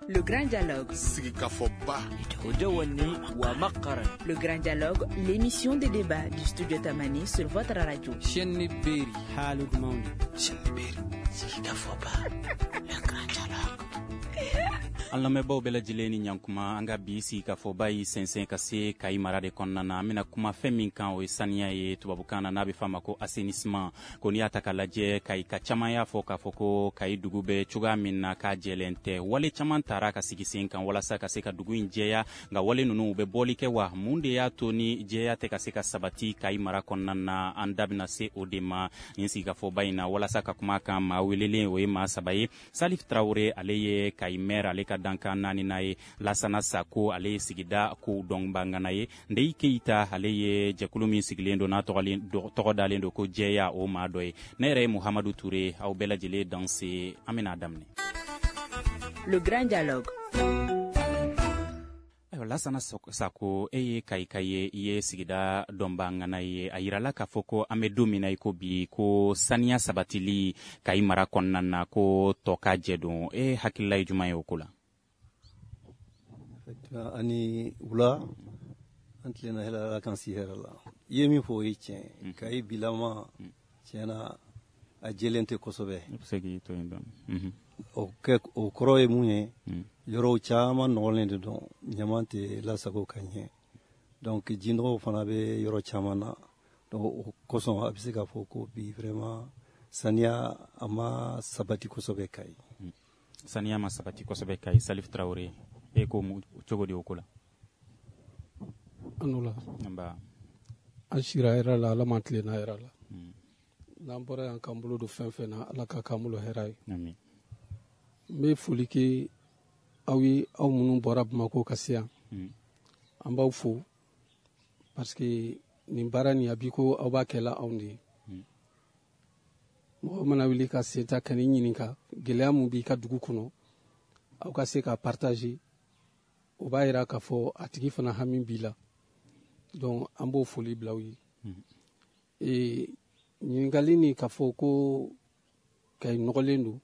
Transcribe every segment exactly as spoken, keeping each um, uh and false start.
Le Grand Dialogue. Le Grand Dialogue, l'émission des débats du Studio Tamani sur votre radio. An lamɛnbaaw bɛɛ lajɛlen ni ɲankuma an ka bi sigi ka fɔba yi sɛnsɛn ka se Kayi mara de kɔnɔna na. An bɛna kuma fɛn min kan o ye saniya ye, tubabukan na n'a bɛ f'a ma ko assainissement. Ko n'i y'a ta k'a lajɛ Kayi ka caman y'a fɔ k'a fɔ ko Kayi dugu bɛ cogoya min na k'a jɛlen tɛ. Wale caman taara ka sigi sen kan walasa ka se ka dugu in jɛya, nka wale ninnu u bɛ bɔli kɛ wa? Mun de y'a to ni jɛya tɛ ka se ka sabati Kayi mara kɔnɔna na? An da bɛna se o de ma nin sigi ka fɔba in na. Walasa ka kuma kan maa welelen o ye maa saba ye. Salif Traoré ale ye Kayi maire, ale ka dankan naani na ye. Lasana Sako ale ye sigida ko dɔnbagana ye. Ndeyi Keita ale ye jɛkulu min sigilen don n'a tɔgɔ dalen don ko jɛya o maa dɔ ye. Ne yɛrɛ ye Muhamadu Touré, aw bɛɛ lajɛlen danse. An bɛna daminɛ. Le Grand Dialogue. Lasana Sako, e ye Kayi ka ye, i ye sigida dɔnbagana ye. A yirala k'a fɔ ko an bɛ don min na i ko bi ko saniya sabatili Kayi mara kɔnɔna na ko tɔ ka jɛ don. E hakilila ye jumɛn ye o ko la? Ani wula an tilenna hɛrɛ la kan si hɛrɛ la. I ye min fɔ o ye tiɲɛ. Kayi bilama tiɲɛna a jɛlen tɛ kosɛbɛ. I bɛ se k'i to yen dɔɔni. O kɛ o kɔrɔ ye mun ye? Yɔrɔw caman nɔgɔlen de don, ɲaman tɛ lasago ka ɲɛ. Donc jinɔgɔw fana bɛ yɔrɔ caman na. Donc o kosɔn a bɛ se k'a fɔ ko bi vraiment saniya a ma sabati kosɛbɛ Kayi. Saniya ma sabati kosɛbɛ Kayi. Salif Traoré, e ko cogo di o ko la? Anula. An sira hɛrɛ la, Ala m'an tilenna hɛrɛ la. N'an bɔra yan k'an bolo don fɛn fɛn na, Ala ka k'an bolo hɛrɛ ye. Amin. N bɛ foli kɛ aw ye, aw minnu bɔra Bamako ka se yan. An b'aw fo parce que nin baara nin a bi ko aw b'a kɛla anw de ye. Mɔgɔ mana wuli ka sen ta ka n'i ɲininka gɛlɛya mun b'i ka dugu kɔnɔ, aw ka se ka partager, o b'a yira k'a fɔ a tigi fana hami b'i la. Donc an b'o foli bila aw ye. Et ɲininkali ni k'a fɔ ko Kayi nɔgɔlen don,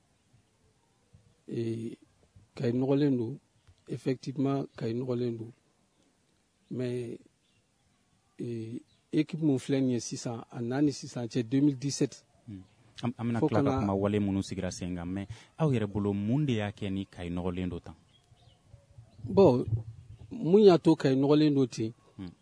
et Kayi nɔgɔlen don, effectivement Kayi nɔgɔlen don, mais équipe mun filɛ nin ye sisan a n'a ni sisan cɛ deux mille dix-sept. An bɛna tila ka kuma wale minnu sigira sen kan, mais aw yɛrɛ bolo mun de y'a kɛ ni Kayi nɔgɔlen don tan? Bon, mun y'a to Kayi nɔgɔlen don ten,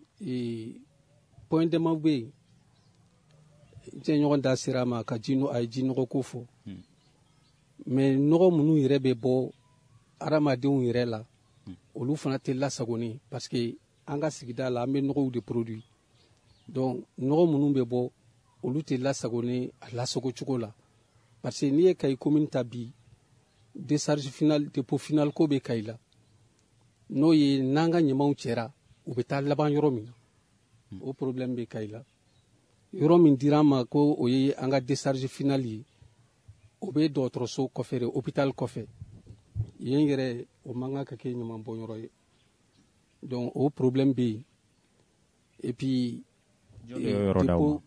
point dama bɛ yen, cɛ ɲɔgɔn da sera a ma ka ji a ye ji nɔgɔ ko fɔ, mais nɔgɔ minnu yɛrɛ bɛ bɔ adamadenw yɛrɛ la, olu fana tɛ lasagoni parce que an ka sigida la an bɛ nɔgɔw de produit. Donc nɔgɔ minnu bɛ bɔ olu tɛ lasagoni a lasago cogo la, parce que n'i ye Kayi commune ta bi, décharge finale dépôt final ko bɛ Kayi la, n'o ye n'an ka ɲamanw cɛra u bɛ taa laban yɔrɔ min na, o problème bɛ Kayi la. Yɔrɔ min dira an ma ko o ye an ka décharge finale ye, o bɛ dɔgɔtɔrɔso kɔfɛ de, hôpital kɔfɛ. Yen yɛrɛ o man kan ka kɛ ɲaman bɔnyɔrɔ ye. Donc o problème bɛ yen. Et puis dépôt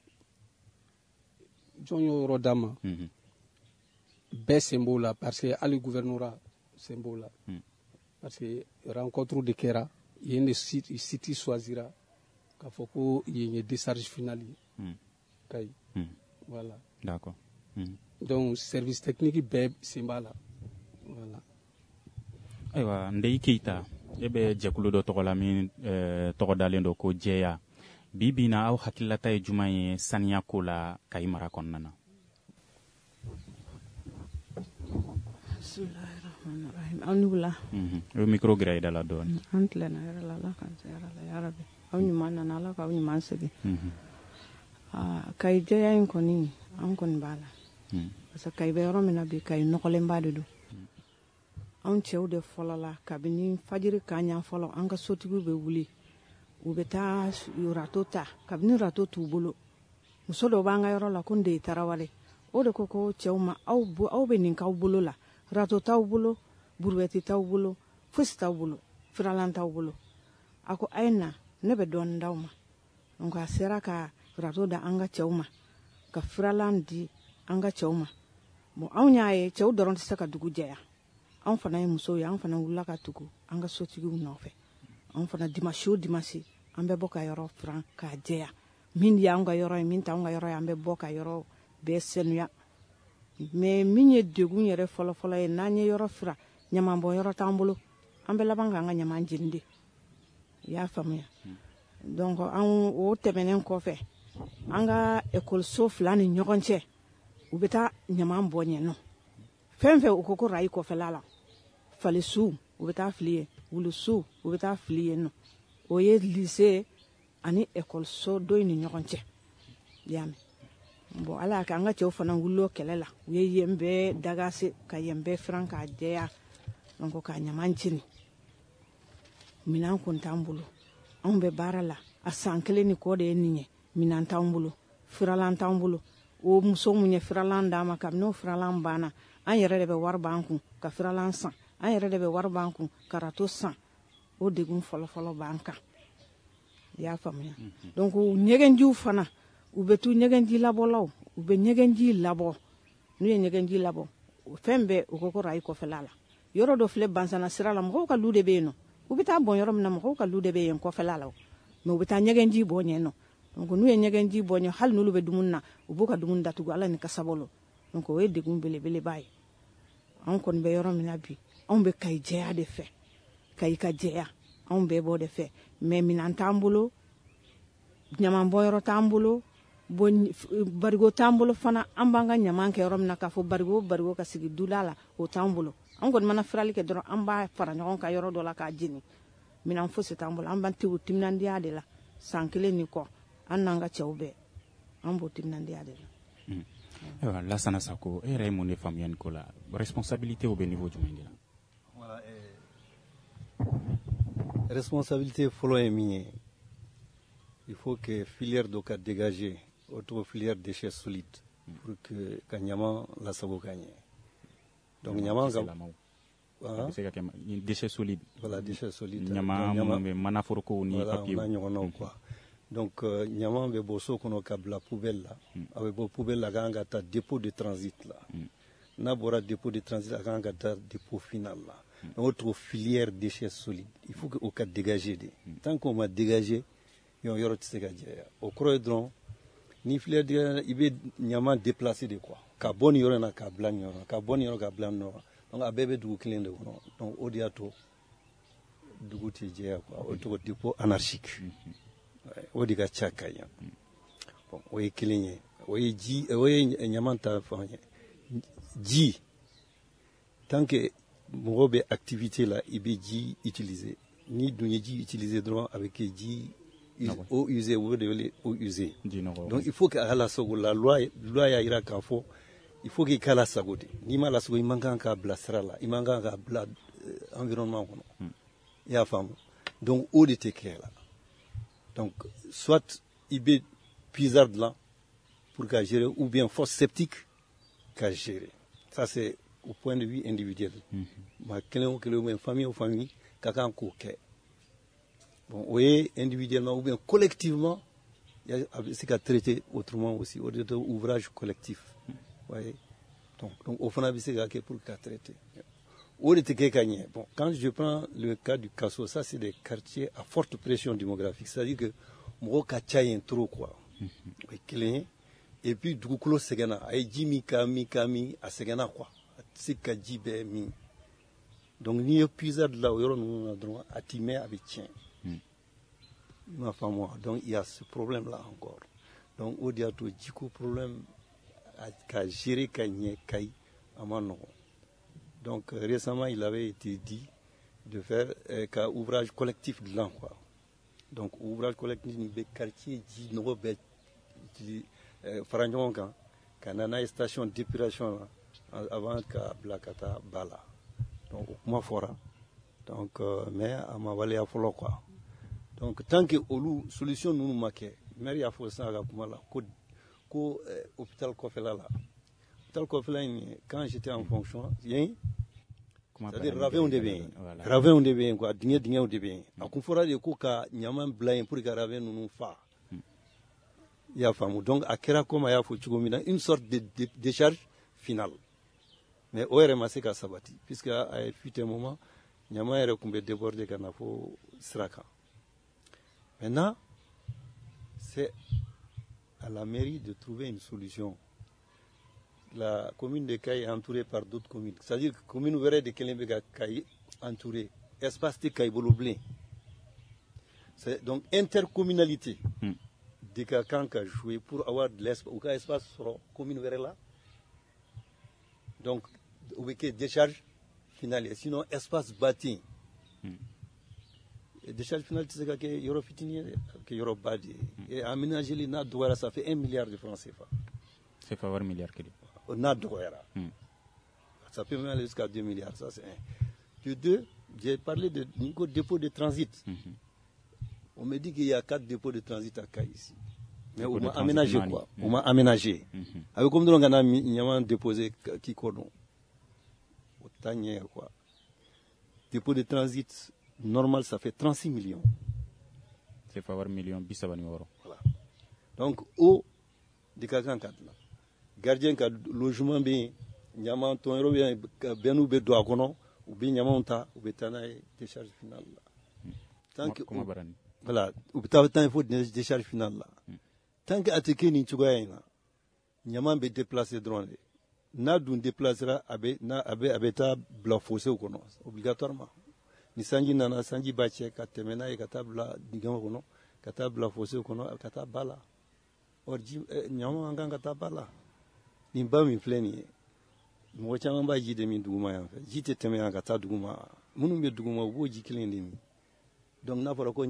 jɔn y'o yɔrɔ d'a ma, bɛɛ sen b'o la parce que hali gouvernorat sen b'o la, parce que rencontre de kɛra yen de site choisira k'a fɔ ko yen ye décharge finale ye Kayi. Voilà. D'accord. Donc service technique bɛɛ sen b'a la. Voilà. Ayiwa, Ndeyi Keita, e bɛ jɛkulu dɔ tɔgɔ la min tɔgɔ dalen don ko jɛya. Bi bi in na aw hakililata ye jumɛn ye saniya ko la Kayi mara kɔnɔna na? Bismillahirrahmanirrahim. Aw ni wula. O micro gira i da la dɔɔni. An tilenna hɛrɛ la, Ala k'an se hɛrɛ la ya Rabi. Aw ɲuman nana, Ala k'aw ɲuman segin. Kayi jɛya in kɔni an kɔni b'a la, parce que Kayi bɛ yɔrɔ min na bi Kayi nɔgɔlenba de don. Anw cɛw de fɔlɔ la kabini fajiri kanɲa fɔlɔ an ka sotigiw bɛ wuli, u bɛ taa rato ta, kabini rato t'u bolo, muso dɔ b'an ka yɔrɔ la ko Ndeyi Tarawele, o de ko ko cɛw ma aw bɛ nin k'aw bolo la, rato t'aw bolo, buruwɛti t'aw bolo, fosi t'aw bolo, firalan t'aw bolo. A ko a ye na, ne bɛ dɔɔnin d'aw ma. Donc a sera ka rato da an ka cɛw ma, ka firalan di an ka cɛw ma. Bon anw y'a ye cɛw dɔrɔn tɛ se ka dugu jɛya. an fana ye musow ye an fana wulila ka tugu an ka sotigiw nɔfɛ an fana dimanche o dimanche an bɛ bɔ ka yɔrɔ furan k'a jɛya min y'an ka yɔrɔ ye min t'anw ka yɔrɔ ye an bɛ bɔ ka yɔrɔ bɛɛ sanuya mais min ye degun yɛrɛ fɔlɔfɔlɔ ye n'an ye yɔrɔ furan ɲamanbɔn yɔrɔ t'an bolo an bɛ laban k'an ka ɲaman jeni de i y'a faamuya donc an o tɛmɛnen kɔfɛ an ka ekɔliso fila ni ɲɔgɔn cɛ u bɛ taa ɲaman bɔ ɲɛ nɔ fɛn fɛn u ko ko rayi kɔfɛla la falisuw u bɛ taa fili yen wulusuw u bɛ taa fili yen nɔ o ye lycée ani ekɔliso dɔ in ni ɲɔgɔn cɛ i y'a mɛn bon ala y'a kɛ an ka cɛw fana wulila o kɛlɛ la u ye yen bɛɛ dagase ka yen bɛɛ firan k'a jɛya donc k'a ɲaman jeni minɛn kun t'an bolo anw bɛ baara la a san kelen ni kɔ de ye nin ye minɛn t'an bolo firalan t'an bolo o muso mun ye firalan d'an ma kabini o firalan banna an yɛrɛ de bɛ wari b'an kun ka firalan san an yɛrɛ de bɛ wari b'an kun ka rato san o degun fɔlɔfɔlɔ b'an kan i y'a faamuya donc ɲɛgɛnjiw fana u bɛ tu ɲɛgɛnji labɔlaw u bɛ ɲɛgɛnji labɔ n'u ye ɲɛgɛnji labɔ fɛn bɛɛ u ko ko rayi kɔfɛla la yɔrɔ dɔ filɛ Bansana sira la mɔgɔw ka lu de bɛ yen nɔ u bɛ taa bɔn yɔrɔ min na mɔgɔw ka lu de bɛ yen kɔfɛla la mais u bɛ taa ɲɛgɛnji bɔ ɲɛ nɔ donc n'u ye ɲɛgɛnji bɔ ɲɛ hali n'olu bɛ dumuni na u b'u ka dumuni datugu ala ni kasa bolo donc o ye degun belebeleba ye anw kɔni bɛ yɔrɔ min na bi anw bɛ Kayi jɛya de fɛ Kayi ka jɛya anw bɛɛ b'o de fɛ mais minɛn t'an bolo ɲaman bɔyɔrɔ t'an bolo bon barigo t'an bolo fana an b'an ka ɲaman kɛ yɔrɔ min na k'a fɔ barigo o barigo ka sigi dula la o t'an bolo an kɔni mana firali kɛ dɔrɔn an b'a fara ɲɔgɔn kan yɔrɔ dɔ la k'a jeni minɛn fosi t'an bolo an b'an tigiw timinandiya de la san kelen ni kɔ an n'an ka cɛw bɛɛ an b'o timinandiya de la. Ayiwa Lansana Sako e yɛrɛ ye mun de faamuya nin ko la responsabilité o bɛ niveau jumɛn de la. Voilà, eh, responsabilité fɔlɔ ye min ye il faut que filière dɔ ka dégager o tɔgɔ filière déchets solides pour que ka ɲaman lasago ka ɲɛ donc ɲaman ka bɛ se ka kɛ déchets solides voilà déchets solides ɲaman minnu bɛ manaforoko ni papier voilà ɲɔgɔnnaw quoi donc ɲaman bɛ bɔ so kɔnɔ ka bila poubelle la a bɛ bɔ poubelle la a kan ka taa dépôt de transit la n'a bɔra dépôt de transit a kan ka taa dépôt final la donc o tɔgɔ filière déchets solides il faut que o ka dégager de tant qu'on ma dégager yɔrɔ tɛ se ka jɛya o kɔrɔ ye dɔrɔn ni filière dégager i bɛ ɲaman déplacer de quoi ka bɔ nin yɔrɔ in na k'a bila nin yɔrɔ la ka bɔ nin yɔrɔ k'a bila nin yɔrɔ donc a bɛɛ bɛ dugu kelen de kɔnɔ donc o de y'a to dugu tɛ jɛya quoi o tɔgɔ dépôt anarchique o de ka ca ka yan bon o ye kelen ye o ye ji o ye ɲaman ta fan ye ji tant que mɔgɔ bɛ activité la i bɛ ji utiliser ni dun ye ji utiliser dɔrɔn a bɛ kɛ ji eau usée o de wele eau usée donc il faut que a ka lasago la loi loi y'a jira k'a fɔ il faut que i k'a lasago de n'i ma lasago i man kan k'a bila sira la i man kan k'a bila environnement kɔnɔ i y'a faamu donc o de tɛ kɛ la donc soit i bɛ puisard dilan pour ka gérer ou bien fosse septique ka gérer ça c'est au point de vue individuel ma kelen o kelen ou bien famille o famille ka kan k'o kɛ bon o ye individuellement ou bien collectivement a bɛ se ka traiter autrement aussi o de tɛ ouvrage collectif voyez donc donc au fana bɛ se ka kɛ pour ka traiter o de tɛ kɛ ka ɲɛ bon quand je prends le cas du Kaso ça c'est des quartiers à forte pression démographique c'est-à-dire que mɔgɔ ka ca yen trop quoi o ye kelen ye et puis dugukolo sɛgɛnna a ye ji min ka min ka min a sɛgɛnna quoi a tɛ se ka ji bɛɛ min donc n'i ye puisard la o yɔrɔ ninnu na dɔrɔn a t'i mɛn a bɛ tiɲɛ i m'a faamu wa donc il y a ce problème là encore donc o de y'a to jiko problème ka gérer ka ɲɛ Kayi a ma nɔgɔn donc euh, récemment il avait été dit de faire euh, ka ouvrage collectif dilan quoi donc ouvrage collectif nin bɛ quartier ji nɔgɔ bɛɛ euh, fara ɲɔgɔn kan ka na n'a ye station d'épuration la avant ka bila ka taa ba la donc o kuma fɔra donc euh, mais a ma waleya fɔlɔ quoi donc tant que olu solution ninnu ma kɛ maire y'a fɔ sisan a ka kuma la ko ko euh, hôpital kɔfɛla la hôpital kɔfɛla in quand j'étais en fonction yen c'est-à-dire ravin de bɛ yen ravin de bɛ yen quoi dingɛ dingɛw de bɛ yen a kun fɔra de ko ka ɲaman bila yen pour que ravin ninnu fa i y'a faamu donc a kɛra comme a y'a fɔ cogo min na une sorte de, de décharge finale mais o yɛrɛ ma se ka sabati puisque a ye fut un moment ɲama yɛrɛ tun bɛ déborder ka na fo sira kan. Maintenant c'est à la mairie de trouver une solution. La commune de Kayi est entourée par d'autres communes, c'est-à-dire que la commune wɛrɛ de kelen bɛ ka Kayi entourée, espace tɛ Kayi bolo bilen. C'est donc intercommunalité mm. de ka kan ka jouer pour avoir de l'espace ou ka espace sur commune wɛrɛ la. Donc o bɛ kɛ décharge finale, sinon espace bâti. Mm. Décharge finale tɛ se ka kɛ yɔrɔ fitinin ye dɛ, kɛ yɔrɔ ba de ye. Et aménager li n'a dɔgɔyara ça fait un milliard de francs C F A. C'est pas un milliard kelen. N'a dɔgɔyara. Mm. Ça peut même aller jusqu'à deux milliards, ça c'est un. De deux, j'ai parlé de niveau dépôt de transit. Mm-hmm. On me dit qu'il y a quatre dépôts de transit à Kayi ici. Mais on m'a aménagé quoi mm-hmm. On m'a aménagé. Mm-hmm. Avec comme on a mis déposé qui cordon. Au tanière quoi. Dépôt de transit normal ça fait trente-six millions. C'est pas un million bisabani euro. Voilà. Donc au de quelqu'un cadre là. Gardien ka logement bien nyama ton euro bien benu be do akono ou bien nyama onta ou betana décharge finale là. Tant que voilà, ou peut-être il faut des décharges finales là. Mm. Tant que attaquer ni tsugaina, nyama be déplacer drone. Na dun déplacera abe na abe abeta bla fossé ou kono obligatoirement. Ni sanji nana sanji bache ka temena e kata bla digama kono, kata bla fossé ou kono kata bala. Orji nyama anga kata bala. Ni ba mi fleni. Mo chama ba ji de mi duguma ya fa. Ji te temena kata duguma. Munu be duguma wo ji kilende mi. Donc,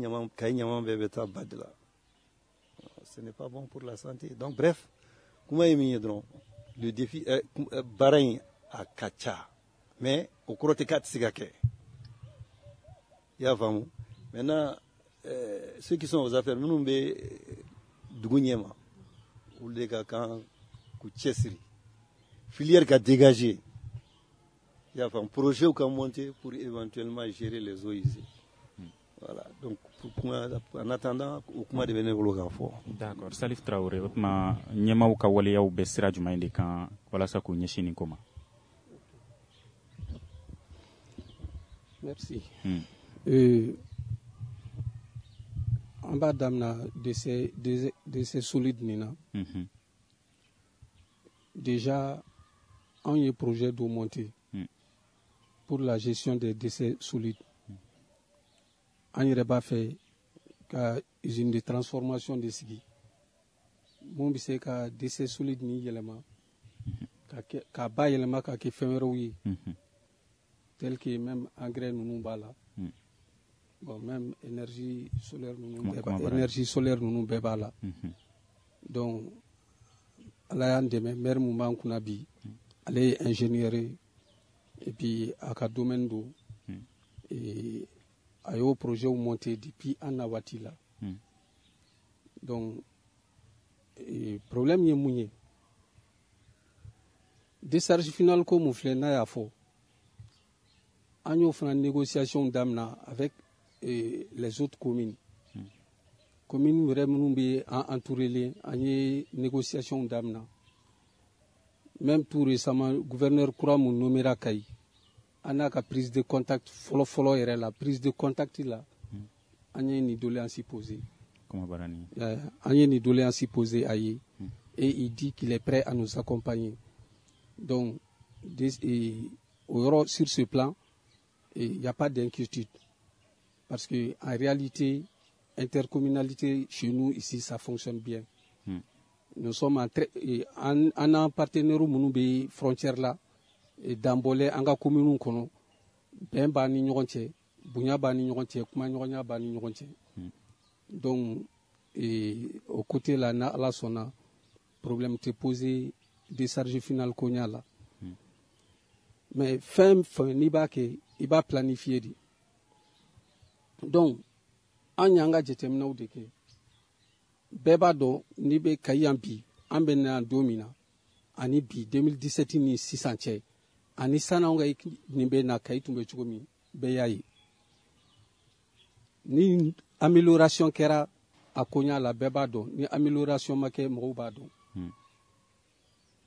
ce n'est pas bon pour la santé. Donc, bref, comment est le défi est barain à Kacha, mais au croté quatre sigake. Il y a vraiment. Maintenant, ceux qui sont aux affaires, nous nous sommes Dougouniema, ou les gars quand Kouchesri, filière qui a dégagé. Il y a un projet qui a monté pour éventuellement gérer les eaux ici. Voilà, donc en attendant, au comment devenir le fort. D'accord, Salif Traoré, ma nyama ou kawale ya ubesira juma inde kan wala sa ko nyeshini koma. Merci. Hmm. Euh, en bas d'amna de ces de, de ces solides nina. Mm-hmm. Déjà on y a projet de monter mm. pour la gestion des déchets solides. An yɛrɛ b'a fɛ ka usine de transformation de sigi mun bɛ se ka déchets solides ni yɛlɛma ka kɛ ka ba yɛlɛma ka kɛ fɛn wɛrɛw ye tel que même engrais ninnu b'a la bon même énergie solaire ninnu bɛɛ b'a énergie solaire ninnu bɛɛ b'a la donc ala y'an dɛmɛ maire mun b'an kunna bi ale ye ingénieur ye et puis a ka domaine do et a y'o projet monté depuis an na waati la mm. donc e, problème ye mun ye décharge finale ko mun filɛ n'a y'a fɔ an y'o fana négociation damina avec e, les autres communes mm. communes wɛrɛ minnu bɛ an entouré an ye négociation damina même tout récemment gouverneur kura mun nommera Kayi an n'a ka prise de contact fɔlɔ fɔlɔ yɛrɛ la prise de contact la an ye ni doléance posée an ye ni doléance posée a ye et il dit qu'il est prêt à nous accompagner donc des, et, au yɔrɔ sur ce plan il n'y a pas d'inquiétude parce que en réalité intercommunalité chez nous ici ça fonctionne bien mm. nous sommes en très en en partenaire minnu bɛ frontière la Dambole anga commune kono ben ba ni ɲɔgɔn cɛ bonya ba ni ɲɔgɔn cɛ kuma ɲɔgɔnya ba ni ɲɔgɔn cɛ donc et au côté là na ala sɔnna problème te posé décharge finale ko ɲa la mm. mais fɛn fɛn n'i b'a kɛ i b'a planifier de donc an y'an ka jateminɛw de kɛ bɛɛ b'a dɔn n'i bɛ Kayi yan bi an bɛ na don min na ani bi deux mille dix-sept ni sisan cɛ ani san'anw ka nin bɛ na Kayi tun bɛ cogo min bɛɛ y'a ye ni amélioration kɛra a ko ɲa la bɛɛ b'a dɔn ni amélioration ma kɛ mɔgɔw b'a dɔn mm.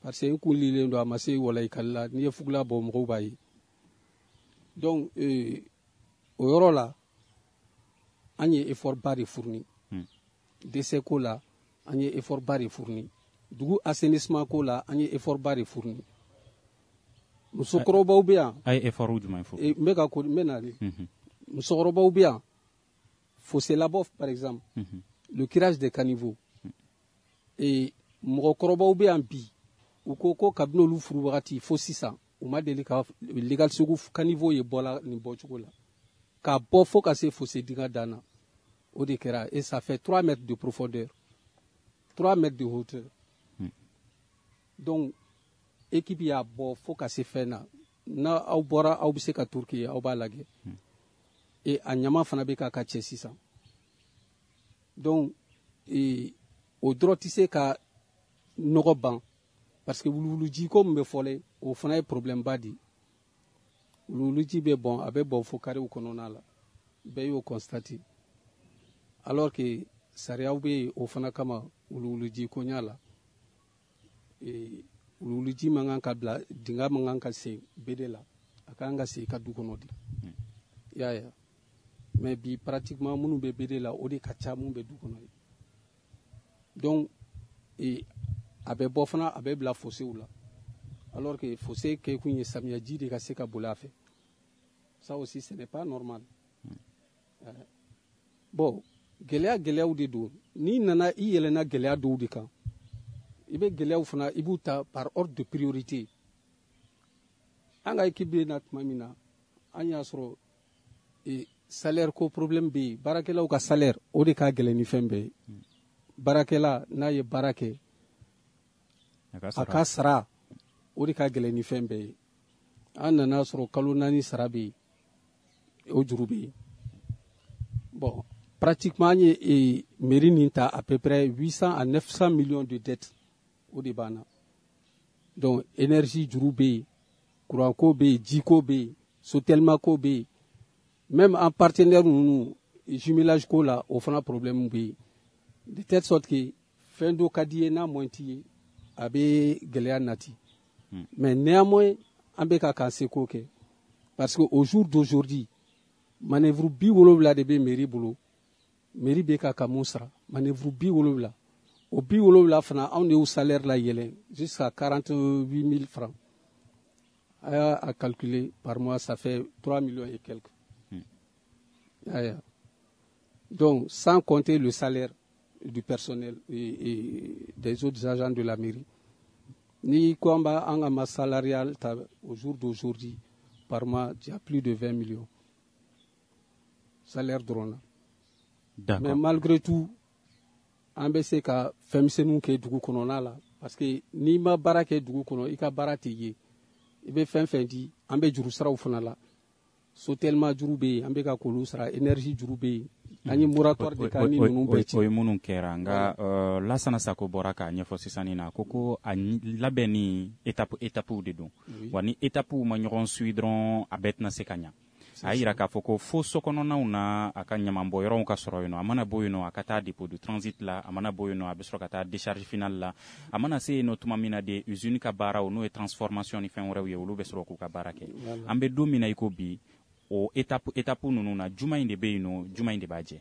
parce que n kun lilen don a ma se walaykali la n'i ye fugula bɔ mɔgɔw b'a ye donc euh, o yɔrɔ la an ye effort ba de fourni mm. décès ko la an ye effort ba de fourni dugu assainissement ko la an ye effort ba de fourni musokɔrɔbaw bɛ yan a ye effort jumɛn fo n bɛ ka ko n bɛ nali musokɔrɔbaw bɛ yan fossé labɔ par exemple mm -hmm. le curage des caniveaux mm. et mɔgɔkɔrɔbaw bɛ yan bi u ko ko kabini olu furu wagati fo sisan u ma deli ka legal segu caniveau ye bɔla nin bɔcogo la k'a bɔ fo ka se fossé dingɛ dan na o de kɛra et ça fait trois mètres de profondeur trois mètres de hauteur mm. donc équipe y'a bɔ fo ka se fɛn na na aw bɔra aw bɛ se ka Turki aw b'a lajɛ mm. et a ɲama fana bɛ k'a ka cɛ sisan donc et o dɔrɔn tɛ se ka nɔgɔ ban parce que wuluwuluji ko min bɛ fɔlɛ o fana ye problème ba di wuluwuluji bɛ bɔn a bɛ bɔn fo karew kɔnɔna la bɛɛ y'o constater alors que sariyaw bɛ yen o fana kama wuluwuluji ko ɲa la et wuluwuluji man kan ka bila dingɛ man kan ka se bede la a kan ka se i ka du kɔnɔ de y'a ye mais bi pratiquement minnu bɛ bede la o de ka ca minnu bɛ du kɔnɔ ye donc et a bɛ bɔ fana a bɛ bila fossé la alors que fossé kɛ kun ye samiyaji de ka se ka boli a fɛ ça aussi ce n'est pas normal mm. euh, bon gɛlɛya gɛlɛyaw de don n'i nana i yɛlɛnna gɛlɛya dɔw de kan i bɛ gɛlɛyaw fana i b'u ta par ordre de priorité an ka équipe bɛ na tuma min na an y'a sɔrɔ e, salaire ko problème bɛ yen baarakɛlaw ka salaire o de ka gɛlɛn ni fɛn bɛɛ ye mm. baarakɛla n'a ye baara kɛ a ka sara o de ka gɛlɛn ni fɛn bɛɛ ye an nana sɔrɔ kalo naani sara bɛ yen o juru bɛ yen bon pratiquement an ye e, mairie nin ta à peu près huit cents à neuf cents millions de dettes o de b'an na donc énergie juru bɛ yen courant ko bɛ yen jiko bɛ yen sotelma ko bɛ yen même en partenaire ninnu jumelage ko la o fana problème bɛ yen de telle sorte que fɛn dɔ ka di ye n'a mɔn t'i ye a bɛ gɛlɛya nati mm. mais néanmoins an bɛ ka k'an seko kɛ parce que au jour d'aujourd'hui manœuvre bi wolonwula de bɛ mairie bolo mairie bɛ ka ka mun sara manœuvre bi wolonwula o bi wolonwula fana anw de y'u salaire la yɛlɛn jusqu'à quarante-huit mille francs a y'a a calculer par mois ça fait trois millions et quelques mm. yeah. donc sans compter le salaire du personnel et, et des autres agents de la mairie. Ni Kwamba en ma salariale au jour d'aujourd'hui, par mois, il y a plus de vingt millions. Salaire drone. Mais malgré tout, on va essayer de faire ce que nous avons parce que ni ma barake dugu kono i ka baara tɛ ye i bɛ fɛn fɛn di an bɛ juru saraw fana la sotelma juru bɛ yen an bɛ ka k'olu sara énergie juru bɛ yen an ye moratoire de k'a ni ninnu bɛɛ cɛ. o ye minnu kɛra nka Lasana Sako bɔra k'a ɲɛfɔ sisan nin na ko ko a labɛn ni étape étapew de don wa ni étapew ma ɲɔgɔn suit dɔrɔn a bɛɛ tɛna se ka ɲɛ. a yira k'a fɔ ko fo sokɔnɔnaw na a ka ɲamanbɔyɔrɔw ka sɔrɔ yen nɔ a mana bɔ yen nɔ a ka taa dépôt de transit la a mana bɔ yen nɔ a bɛ sɔrɔ ka taa décharge finale la a mana se yen nɔ tuma min na de usine ka baaraw n'o ye transformation ni fɛn wɛrɛw ye olu bɛ sɔrɔ k'u ka baara kɛ an bɛ don min na i ko bi o étape étape ninnu na juma in de bɛ yen nɔ juma in de b'a jɛ.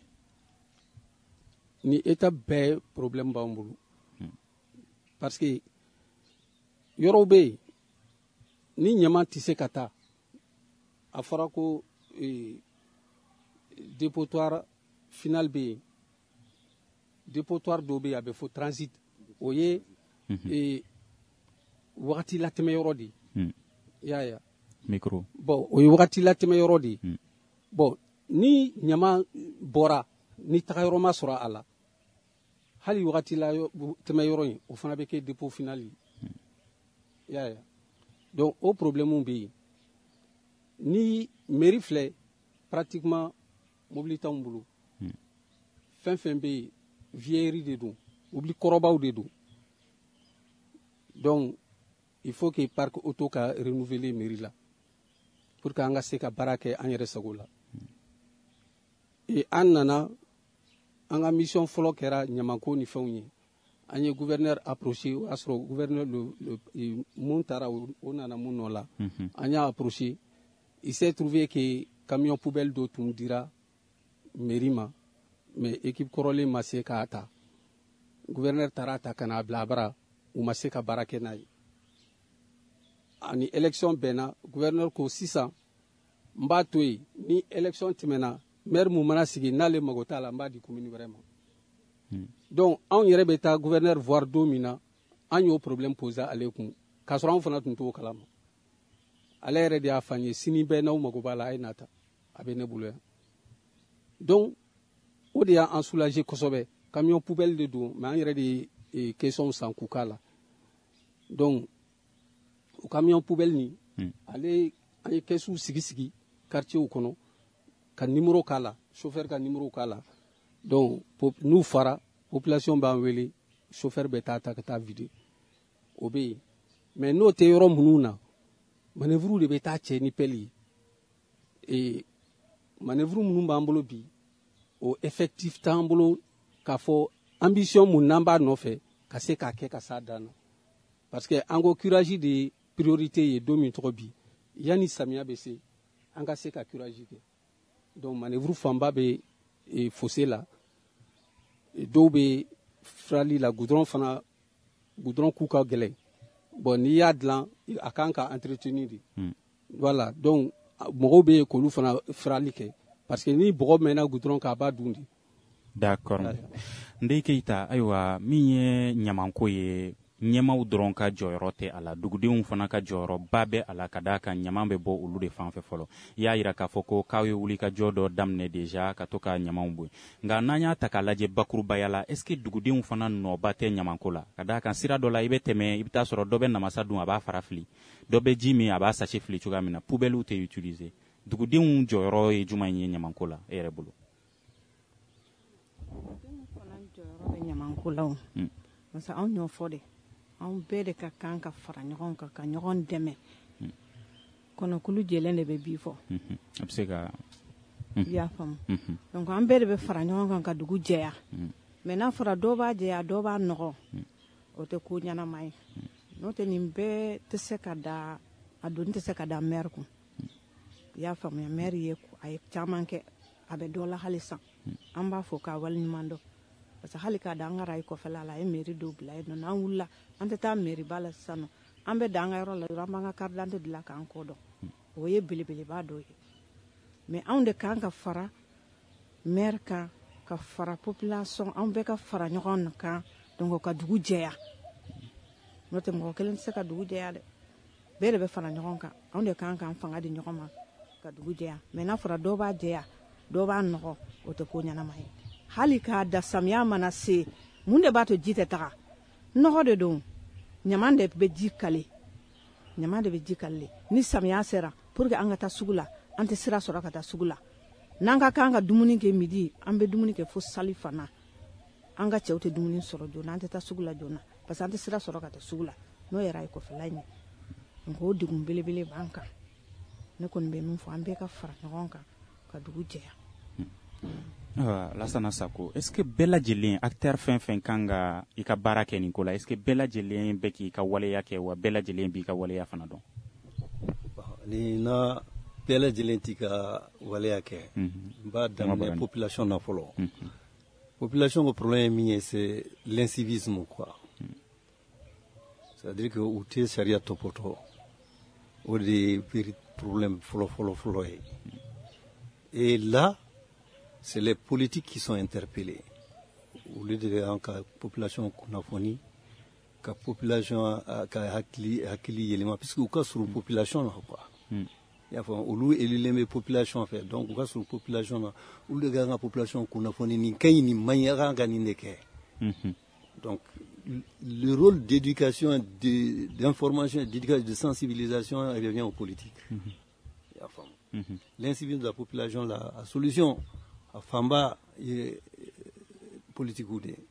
ni étape bɛɛ problème b'an bolo parce que yɔrɔw bɛ yen ni ɲaman tɛ se ka taa a fɔra ko dépotoir final bɛ yen dépotoir dɔ bɛ yen a bɛ fɔ transit o ye wagati latɛmɛ yɔrɔ de ye i y'a ye micro bon o ye wagati latɛmɛ yɔrɔ de ye bon ni ɲaman bɔra ni tagayɔrɔ ma sɔrɔ a la hali wagati la tɛmɛ yɔrɔ in o fana bɛ kɛ dépôt final ye i y'a ye donc o problème bɛ yen ni mairie filɛ pratiquement mobili t'anw bolo fɛn fɛn bɛ yen vieillerie de don mobili kɔrɔbaw de don donc il faut que parc auto ka renouveler mairie la pour que an ka se ka baara kɛ an yɛrɛ sago la et an nana an ka mission fɔlɔ kɛra ɲamanko ni fɛnw ye an ye gouverneur approché o y'a sɔrɔ gouverneur le le mun taara o nana mun nɔ la an y'a approché il s'est trouvé que camion poubelle dɔ tun dira mairie ma mais équipe kɔrɔlen ma se k'a ta gouverneur taara ta ka n'a bila a bara u ma se ka baara kɛ n'a ye ani élection bɛnna gouverneur ko sisan n b'a to yen ni élection tɛmɛna maire mun mana sigi n'ale mago t'a la n b'a di commune wɛrɛ ma donc anw yɛrɛ bɛ taa gouverneur voir don min na an y'o problème poser ale kun k'a sɔrɔ anw fana tun t'o kalama ale yɛrɛ de y'a fɔ an ye sini bɛɛ n'aw mago b'a la a ye na ta a bɛ ne bolo yan donc o de y'an soulager kosɛbɛ camion poubelle de don mais an yɛrɛ de ye question san k'u k'a la donc o camion poubelle ni ale an ye kɛsiw sigi sigi quartier kɔnɔ ka numéro k'a la chauffeur ka numéro k'a la donc n'u fara population b'an wele chauffeur bɛ taa ta ka taa vider o bɛ yen mais n'o tɛ yɔrɔ minnu na manœuvre de bɛ taa cɛ ni pelle ye manœuvre minnu b'an bolo bi o effectif t'an bolo k'a fɔ ambition mun n'an b'a nɔfɛ ka se k'a kɛ ka s'a dan na parce que an ko curage de ye priorité ye don min tɔgɔ bi yanni samiya bɛ se an ka se ka curage kɛ donc manœuvre fanba bɛ fossé la dɔw bɛ firali la goudron fana goudron ku ka gɛlɛn bon n'i y'a dilan a kan ka entretenir de voilà donc mɔgɔw bɛ k'olu fana firali kɛ parce que ni bɔgɔ mɛnna goudron kan a b'a dun de. d'accord Ndeye Keita ayiwa min ye ɲamanko ye ɲɛmaw dɔrɔn ka jɔyɔrɔ tɛ a la dugudenw fana ka jɔyɔrɔba bɛ a la ka d'a kan ɲaman bɛ bɔ olu de fan fɛ fɔlɔ i y'a yira k'a fɔ ko k'aw ye wuli ka jɔ dɔ daminɛ déjà ka to ka ɲamanw bɔ nka n'an y'a ta k'a lajɛ bakurubaya la est ce que dugudenw fana nɔba tɛ ɲamanko la ka d'a kan sira dɔ la i bɛ tɛmɛ i bɛ taa sɔrɔ dɔ bɛ namasa dun a b'a fara fili dɔ bɛ ji min a b'a sachet fili cogoya min na poubelle tɛ utiliser dugudenw jɔyɔrɔ ye jumɛn ye ɲamanko la e yɛrɛ bolo. dugudenw fana jɔyɔrɔ bɛ ɲamanko la o parce que anw y'o fɔ de anw bɛɛ de ka kan ka fara ɲɔgɔn kan ka ɲɔgɔn dɛmɛ kɔnɔkulu jɛlen de bɛ bi fɔ a bɛ se ka i y'a faamu donc an bɛɛ de bɛ fara ɲɔgɔn kan ka dugu jɛya mais n'a fɔra dɔw b'a jɛya dɔw b'a nɔgɔ o tɛ ko ɲɛnama ye n'o tɛ nin bɛɛ tɛ se ka da a doni tɛ se ka da maire kun i y'a faamuya maire ye a ye caman kɛ a bɛ dɔ la hali san an b'a fɔ k'a waleɲuman dɔn parce que hali k'a da an ka rayi kɔfɛla la a ye mairie dɔw bila yen nɔ n'an wulila an tɛ taa mairie ba la sisan nɔ an bɛ da an ka yɔrɔ la dɔrɔn an b'an ka carte d'identité dilan k'an kɔ dɔn o ye belebeleba dɔ ye mais anw de kan ka fara maire kan ka fara population anw bɛɛ ka fara ɲɔgɔn kan donc ka dugu jɛya n'o tɛ mɔgɔ kelen tɛ se ka dugu jɛya dɛ bɛɛ de bɛ fara ɲɔgɔn kan anw de kan k'an fanga di ɲɔgɔn ma ka dugu jɛya mais n'a fɔra dɔw b'a jɛya dɔw b'a nɔgɔ o tɛ ko ɲɛnama ye hali k'a da samiya mana se mun de b'a to ji tɛ taga nɔgɔ de don ɲaman de bɛ ji kale ɲaman de bɛ ji kale ni samiya sera pour que an ka taa sugu la an tɛ sira sɔrɔ ka taa sugu la n'an ka kan ka dumuni kɛ midi an bɛ dumuni kɛ fo sali fana an ka cɛw tɛ dumuni sɔrɔ joona an tɛ taa sugu la joona parce que an tɛ sira sɔrɔ ka taa sugu la n'o yɛrɛ ye kɔfɛla in ye donc o degun belebele b'an kan ne kɔni bɛ min fɔ an bɛɛ ka fara ɲɔgɔn kan ka dugu jɛya. Uh, Lassana Sako, est-ce que bɛɛ lajɛlen acteur fɛn fɛn kan ka i ka baara kɛ nin ko la est-ce que bɛɛ lajɛlen bɛ k'i ka waleya kɛ wa bɛɛ lajɛlen b'i ka waleya fana dɔn? Ni na bɛɛ lajɛlen t'i ka waleya kɛ n b'a daminɛ population na fɔlɔ population ko problème min ye c'est l'incivisme quoi c'est-à-dire que u tɛ sariya tɔpɔtɔ o de ye problème fɔlɔ fɔlɔ fɔlɔ ye et là c'est les politiques qui sont interpellés. Au lieu de la population kunnafoni, ka population ka hakili hakili yelema puisque u ka sur population na quoi. Il y a olu éliminer population fait donc u ka sur population na u de ga population kunnafoni ni kay ni manyara ga ni neke. Donc le rôle d'éducation, d'information, d'éducation, de sensibilisation revient aux politiques. Il y a l'incivisme de la population la, la solution a famba est politique ou de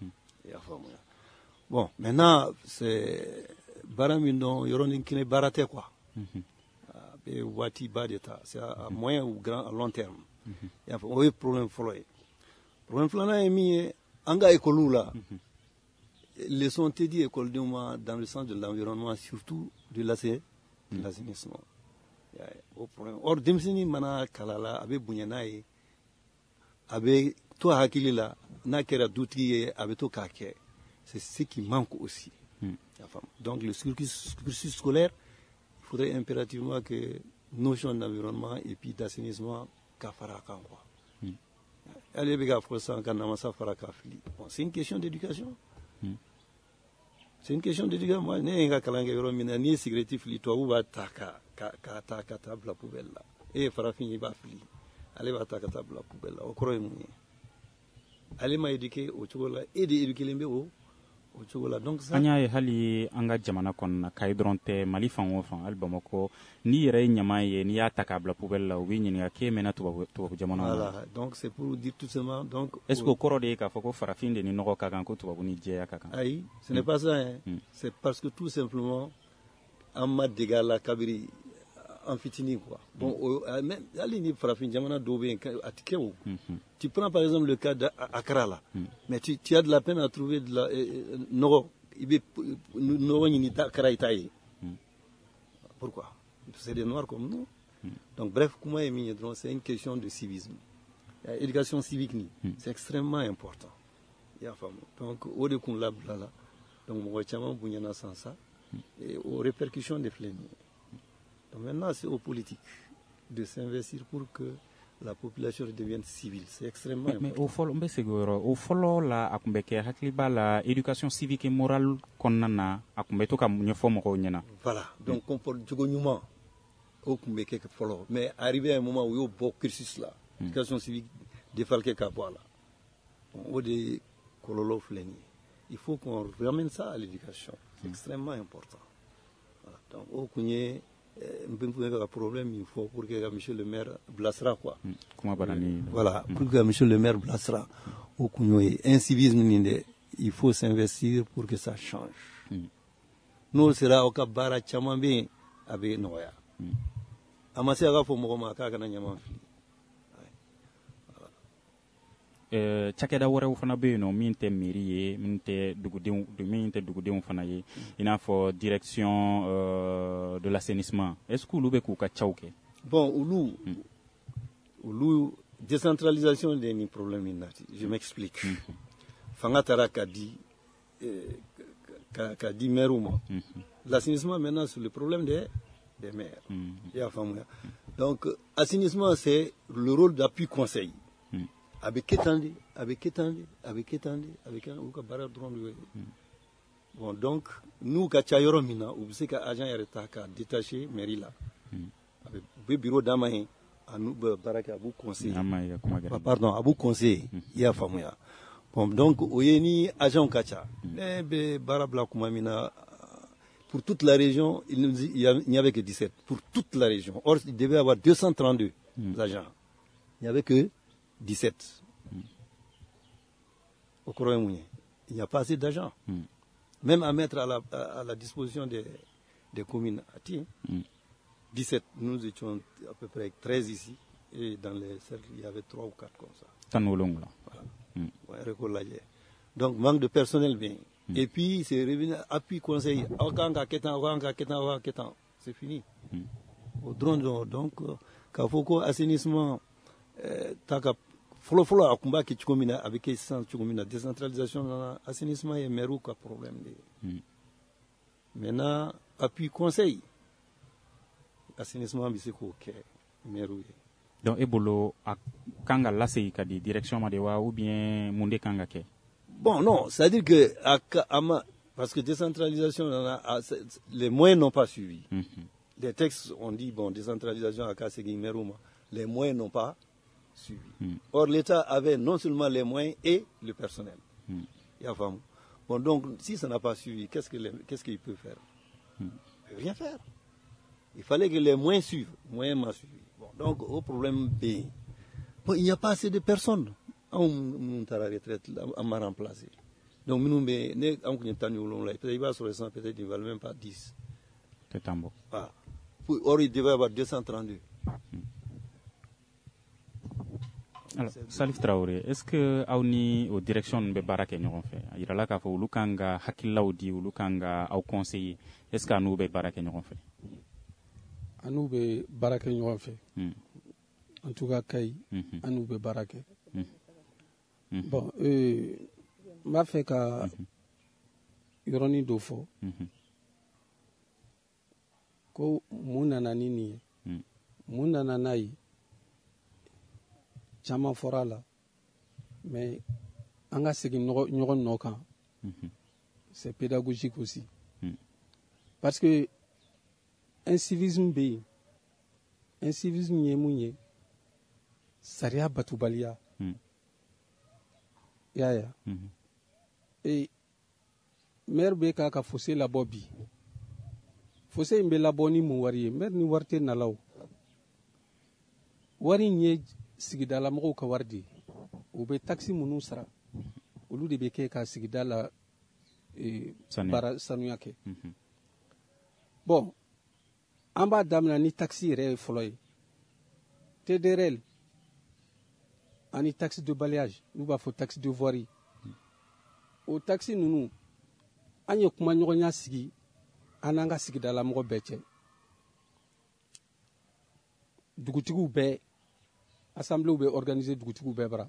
bon maintenant c'est baramindo yoroni kine barate quoi be wati badeta c'est à moyen ou grand à long terme il y a un problème follow problème flana est mis anga école là leçon te dit école de moi dans le sens de l'environnement, surtout de l'assainissement. Au problème. Or, Demsini Mana Kalala avait Bunyanae, avait toi Hakilila, Nakera Douti, avait to Kake. C'est ce qui manque aussi. Mm. Donc, le cursus scolaire, il faudrait impérativement que notion d'environnement et puis d'assainissement, Kafarakan. C'est une question d'éducation. Mm. C'est une question d'éducation. Moi, je suis un sécrétif, toi, où va ta table la poubelle là. Et Farafin, il va fli. Allez, va ta table la poubelle là. Au croix, allez m'éduquer au chocolat et d'éduquer les mbéos. Donc ça anya ye hali anga jamana konna kay dronte mali fan wo fan al bamako ni yere nyama ye ni ya takabla poubelle la wi ni ke mena to to jamana. Voilà, donc c'est pour dire tout simplement donc est-ce que koro de ka foko farafin de ni noko ka kan ko to ni je ya ka kan. Aïe, ce n'est pas ça hein. Mm. C'est parce que tout simplement en m'a dégala kabiri en fitini quoi. Bon mm. même ali ni farafin jamana do be atikewo. Tu prends par exemple le cas d'Accra là, mm. mais tu, tu as de la peine à trouver de la euh, Noro, Noro Nita Karaïtaï. Pourquoi? C'est des Noirs comme nous. Mm. Donc bref, comment c'est une question de civisme. L'éducation civique, mm. c'est extrêmement important. Donc au de qu'on l'a là, donc on va sans ça et aux répercussions des fléaux. Donc maintenant c'est aux politiques de s'investir pour que la population devienne civile. C'est extrêmement mais, important. Mais au folo la akumbeke hakliba la éducation civique et morale konnana akumbeto ka nyofo moko nyana. Voilà. Donc comporte jogonyuma au kumbeke ke folo. Mais arrivé à un moment où il y a beau cursus là, éducation civique défalqué kapoa là. On de kololo fleni. Il faut qu'on ramène ça à l'éducation. C'est extrêmement important. Voilà. Donc au kunye un problème il faut pour que monsieur le maire Blassera quoi. Mm. Voilà, pour que monsieur le maire Blassera au kunyoy incivisme il faut s'investir pour que ça change. Mm. Nous sera au kabara chamambe avec noya. Amasi aga fo mo ma ka kana nyama fi. Euh chakeda wore fana be no minte mairie minte dugudin minte dugudin fana ye ina fo direction euh, de l'assainissement est-ce que lube ku ka chauke bon ulu mm. ulu décentralisation des ni problème inati je m'explique mm -hmm. Fanga taraka di eh, ka ka di meruma mm -hmm. L'assainissement maintenant c'est le problème des des maires mm -hmm. Ya famu donc assainissement c'est le rôle d'appui conseil. Mm. Avec étendu, avec étendu, avec étendu, avec un ou bara drone. Bon donc nous kachayoro mina ou c'est que agent yareta ka détaché mairie là. Avec le bureau d'amain à nous baraka abu conseil. Pardon, abu conseil ya famuya. Bon donc oyeni agent kacha. Eh be barabla kuma mina pour toute la région, il n'y avait que dix-sept pour toute la région. Or il devait y avoir deux cent trente-deux mm. agents. Il n'y avait que dix-sept. Mm. Au Croix-Mouillet. Il n'y a pas assez d'argent. Mm. Même à mettre à la, à, à la disposition des, des communes. Mm. dix-sept. Nous étions à peu près treize ici. Et dans les cercles, il y avait trois ou quatre comme ça. Tanolong là. Voilà. Mm. Ouais, donc, manque de personnel bien. Mm. Et puis, c'est revenu appui conseil. C'est fini. Mm. Au drone, donc, Kafoko, assainissement. Taka folo folo akumba ki chukomina avec essence chukomina décentralisation assainissement et meru ka problème de mm. Maintenant appui conseil assainissement bisiko ke meru donc ebolo kanga lase ka di direction madewa ou bien munde kanga ke bon non c'est à dire que ama parce que décentralisation les moyens n'ont pas suivi. Mm -hmm. Les textes ont dit bon décentralisation à Kasegi Meruma, les moyens n'ont pas suivi. Mm. Or, l'État avait non seulement les moyens et le personnel. Mm. Bon, donc, si ça n'a pas suivi, qu'est-ce qu'il qu'est-ce qu'il peut faire? Mm. Il ne peut rien faire. Il fallait que les moyens suivent. Les moyens m'ont suivi. Bon, donc, au problème B, bon, il n'y a pas assez de personnes. On m'a retraite, on m'a remplacé. Donc, nous, peut-être il va sur les cent, peut-être il ne va même pas dix. C'est un bon. Ah. Or, il devait y avoir deux cent trente-deux. Mm. Alors, Salif Traoré, est-ce que aw ni o direction be baara kɛ ɲɔgɔn fɛ a yirala k'a fɔ olu kan ka hakililaw di olu kan ka aw conseiller est ce que an'u bɛ baara kɛ ɲɔgɔn fɛ an'u bɛ baara kɛ ɲɔgɔn fɛ en tout cas Kayi an'u bɛ baara kɛ bon euh, n b'a fɛ ka yɔrɔnin dɔ fɔ ko mun nana ni nin ye mun nana n'a ye caman fɔra la mais an ka segin ɲɔgɔn nɔ kan c'est pédagogique aussi parce que incivisme bɛ yen incivisme ye mun ye sariya batubaliya y'a ye et maire bɛ k'a ka fossé labɔ bi fossé in bɛ labɔ ni mun wari ye maire ni wari tɛ nala o wari in ye sigidala mɔgɔw ka wari de ye u bɛ taxi minnu sara olu de bɛ kɛ ka sigida la baara sanuya kɛ bon an b'a daminɛ ni taxi yɛrɛ ye fɔlɔ ye T D R L ani taxe de balayage n'u b'a fɔ taxe de voirie o taxi ninnu an ye kuma ɲɔgɔnya sigi an n'an ka sigidala mɔgɔ bɛɛ cɛ dugutigiw bɛɛ assembléw bɛ organiser dugutigiw bɛɛ bara